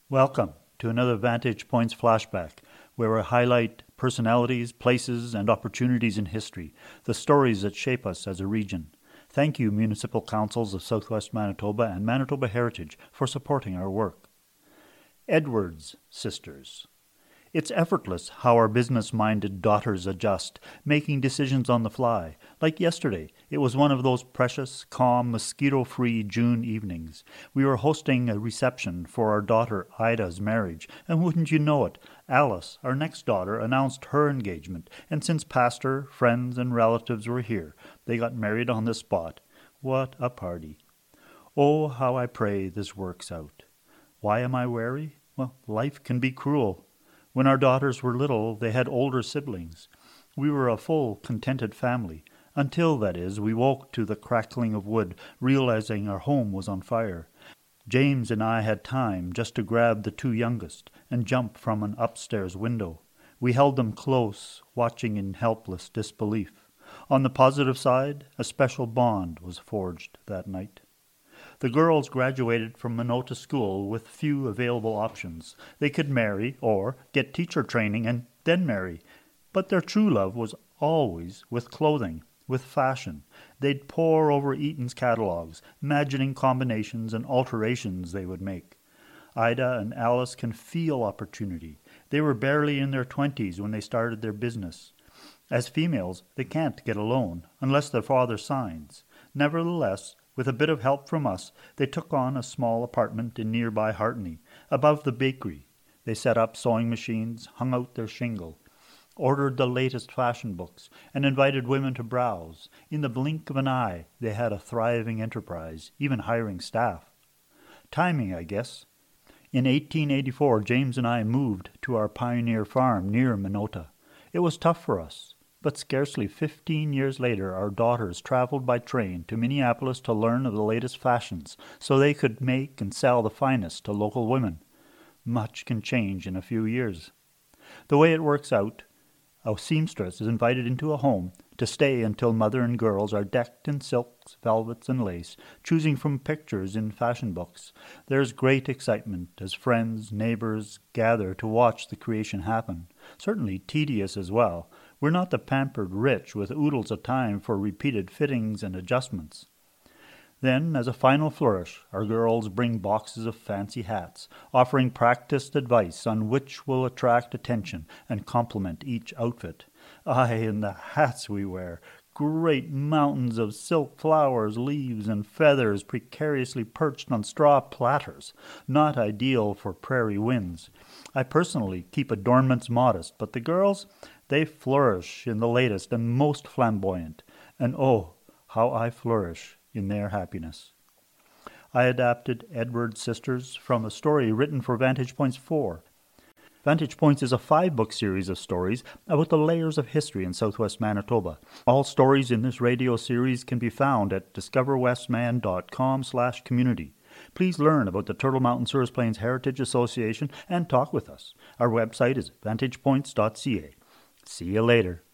Welcome to another Vantage Points flashback, where we highlight personalities, places, and opportunities in history, the stories that shape us as a region. Thank you, Municipal Councils of Southwest Manitoba and Manitoba Heritage, for supporting our work. Edwards Sisters. It's effortless how our business-minded daughters adjust, making decisions on the fly. Like yesterday, it was one of those precious, calm, mosquito-free June evenings. We were hosting a reception for our daughter Ida's marriage, and wouldn't you know it, Alice, our next daughter, announced her engagement, and since pastor, friends, and relatives were here, they got married on the spot. What a party. Oh, how I pray this works out. Why am I wary? Well, life can be cruel. When our daughters were little, they had older siblings. We were a full, contented family, until, that is, we woke to the crackling of wood, realizing our home was on fire. James and I had time just to grab the two youngest and jump from an upstairs window. We held them close, watching in helpless disbelief. On the positive side, a special bond was forged that night. The girls graduated from Minota School with few available options. They could marry or get teacher training and then marry. But their true love was always with clothing, with fashion. They'd pore over Eaton's catalogs, imagining combinations and alterations they would make. Ida and Alice can feel opportunity. They were barely in their 20s when they started their business. As females, they can't get a loan unless their father signs. Nevertheless, with a bit of help from us, they took on a small apartment in nearby Hartney, above the bakery. They set up sewing machines, hung out their shingle, ordered the latest fashion books, and invited women to browse. In the blink of an eye, they had a thriving enterprise, even hiring staff. Timing, I guess. In 1884, James and I moved to our pioneer farm near Minota. It was tough for us. But scarcely 15 years later, our daughters traveled by train to Minneapolis to learn of the latest fashions, so they could make and sell the finest to local women. Much can change in a few years. The way it works out, a seamstress is invited into a home to stay until mother and girls are decked in silks, velvets, and lace, choosing from pictures in fashion books. There's great excitement as friends, neighbors gather to watch the creation happen. Certainly tedious as well. We're not the pampered rich with oodles of time for repeated fittings and adjustments. Then, as a final flourish, our girls bring boxes of fancy hats, offering practiced advice on which will attract attention and complement each outfit. Aye, and the hats we wear! Great mountains of silk flowers, leaves, and feathers precariously perched on straw platters, not ideal for prairie winds. I personally keep adornments modest, but the girls, they flourish in the latest and most flamboyant, and oh, how I flourish in their happiness. I adapted Edwards Sisters from a story written for Vantage Points 4. Vantage Points is a 5-book series of stories about the layers of history in southwest Manitoba. All stories in this radio series can be found at discoverwestman.com/community. Please learn about the Turtle Mountain Souris Plains Heritage Association and talk with us. Our website is vantagepoints.ca. See you later.